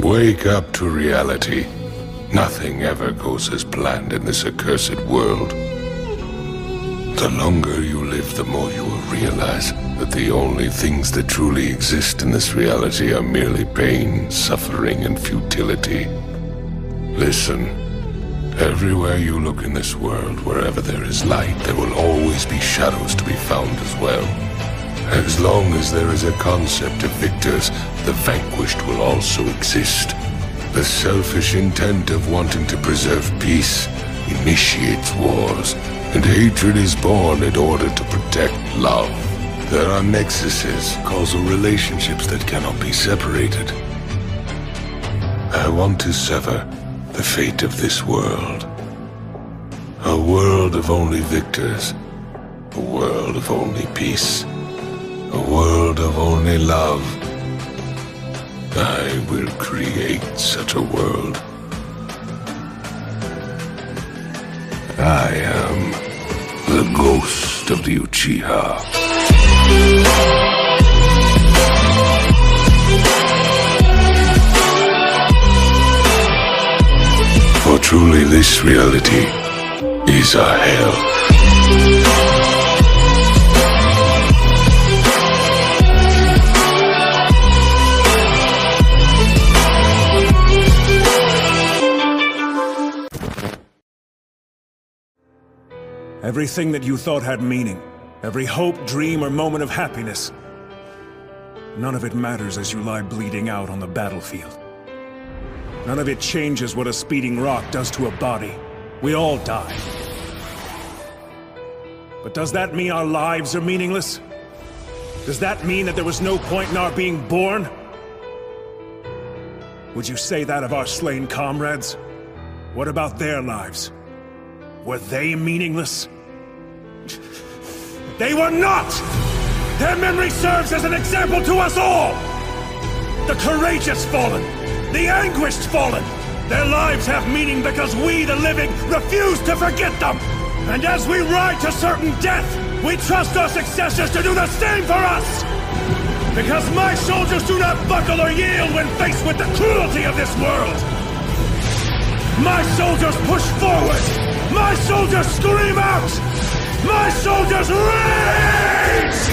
Wake up to reality. Nothing ever goes as planned in this accursed world. The longer you live, the more you will realize that the only things that truly exist in this reality are merely pain, suffering, and futility. Listen, everywhere you look in this world, wherever there is light, there will always be shadows to be found as well. As long as there is a concept of victors, the vanquished will also exist. The selfish intent of wanting to preserve peace initiates wars, and hatred is born in order to protect love. There are nexuses, causal relationships that cannot be separated. I want to sever the fate of this world. A world of only victors. A world of only peace. A world of only love. I will create such a world. I am the ghost of the Uchiha. For truly this reality is a hell. Everything that you thought had meaning, every hope, dream, or moment of happiness, none of it matters as you lie bleeding out on the battlefield. None of it changes what a speeding rock does to a body. We all die. But does that mean our lives are meaningless? Does that mean that there was no point in our being born? Would you say that of our slain comrades? What about their lives? Were they meaningless? They were not! Their memory serves as an example to us all! The courageous fallen, the anguished fallen, their lives have meaning because we, the living, refuse to forget them! And as we ride to certain death, we trust our successors to do the same for us! Because my soldiers do not buckle or yield when faced with the cruelty of this world! My soldiers push forward! My soldiers scream out! My soldiers rage!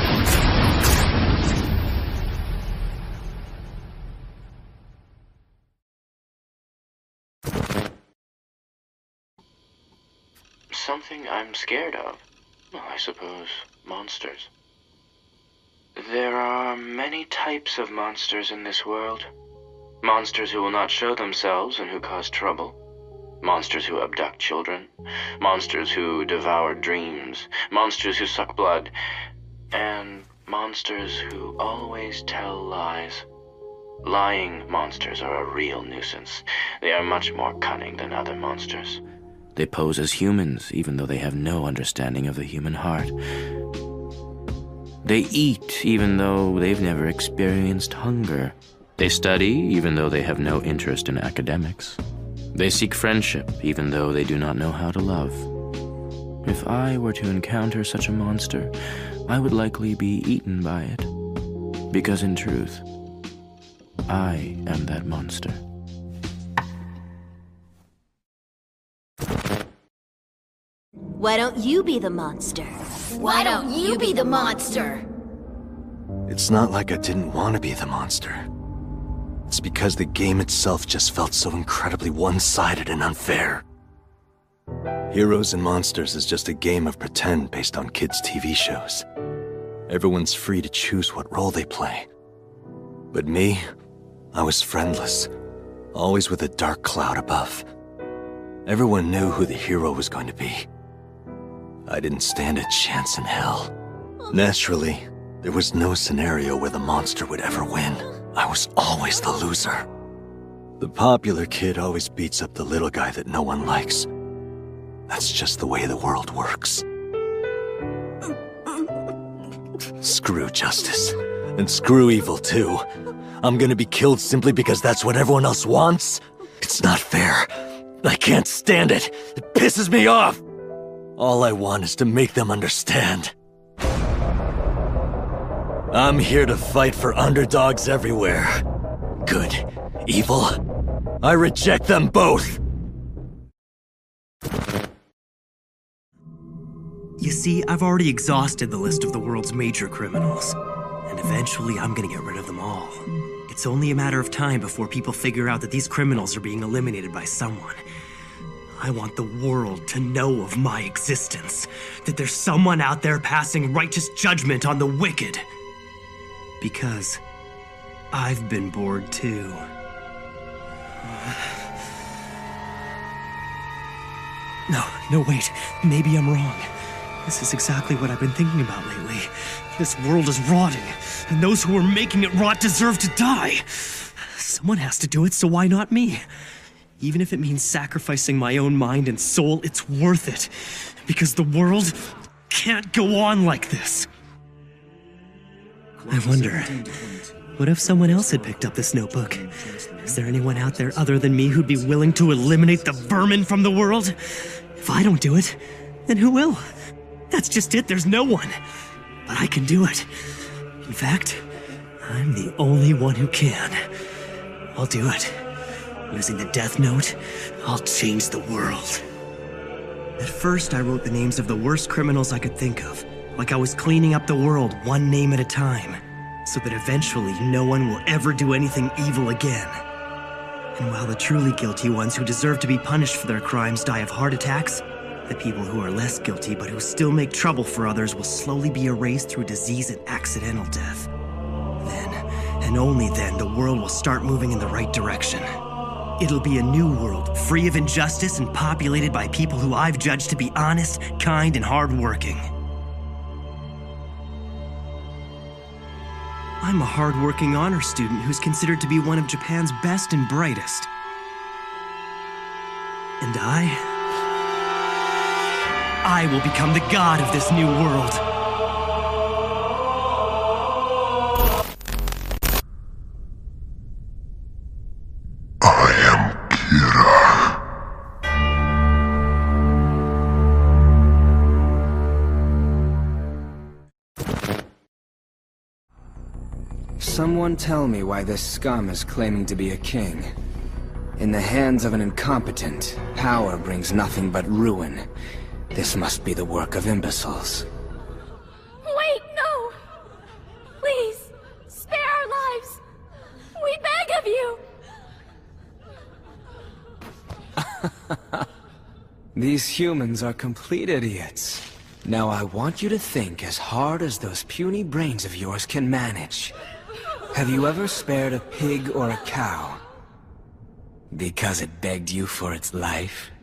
Something I'm scared of? Well, I suppose monsters. There are many types of monsters in this world. Monsters who will not show themselves and who cause trouble. Monsters who abduct children, monsters who devour dreams, monsters who suck blood, and monsters who always tell lies. Lying monsters are a real nuisance. They are much more cunning than other monsters. They pose as humans, even though they have no understanding of the human heart. They eat, even though they've never experienced hunger. They study, even though they have no interest in academics. They seek friendship, even though they do not know how to love. If I were to encounter such a monster, I would likely be eaten by it. Because in truth, I am that monster. Why don't you be the monster? Why don't you be the monster? It's not like I didn't want to be the monster. It's because the game itself just felt so incredibly one-sided and unfair. Heroes and Monsters is just a game of pretend based on kids' TV shows. Everyone's free to choose what role they play. But me, I was friendless, always with a dark cloud above. Everyone knew who the hero was going to be. I didn't stand a chance in hell. Naturally, there was no scenario where the monster would ever win. I was always the loser. The popular kid always beats up the little guy that no one likes. That's just the way the world works. Screw justice. And screw evil, too. I'm gonna be killed simply because that's what everyone else wants? It's not fair. I can't stand it. It pisses me off. All I want is to make them understand. I'm here to fight for underdogs everywhere. Good. evil. I reject them both! You see, I've already exhausted the list of the world's major criminals. And eventually I'm gonna get rid of them all. It's only a matter of time before people figure out that these criminals are being eliminated by someone. I want the world to know of my existence. That there's someone out there passing righteous judgment on the wicked. Because I've been bored too. No, wait. Maybe I'm wrong. This is exactly what I've been thinking about lately. This world is rotting, and those who are making it rot deserve to die. Someone has to do it, so why not me? Even if it means sacrificing my own mind and soul, it's worth it. Because the world can't go on like this. I wonder, what if someone else had picked up this notebook? Is there anyone out there other than me who'd be willing to eliminate the vermin from the world? If I don't do it, then who will? That's just it, there's no one. But I can do it. In fact, I'm the only one who can. I'll do it. Using the Death Note, I'll change the world. At first, I wrote the names of the worst criminals I could think of, like I was cleaning up the world one name at a time, so that eventually no one will ever do anything evil again. And while the truly guilty ones who deserve to be punished for their crimes die of heart attacks, the people who are less guilty but who still make trouble for others will slowly be erased through disease and accidental death. Then, and only then, the world will start moving in the right direction. It'll be a new world, free of injustice and populated by people who I've judged to be honest, kind, and hardworking. I'm a hardworking honor student who's considered to be one of Japan's best and brightest. And I will become the god of this new world. I am Kira. Someone tell me why this scum is claiming to be a king. In the hands of an incompetent, power brings nothing but ruin. This must be the work of imbeciles. Wait, no! Please, spare our lives! We beg of you! These humans are complete idiots. Now I want you to think as hard as those puny brains of yours can manage. Have you ever spared a pig or a cow? Because it begged you for its life?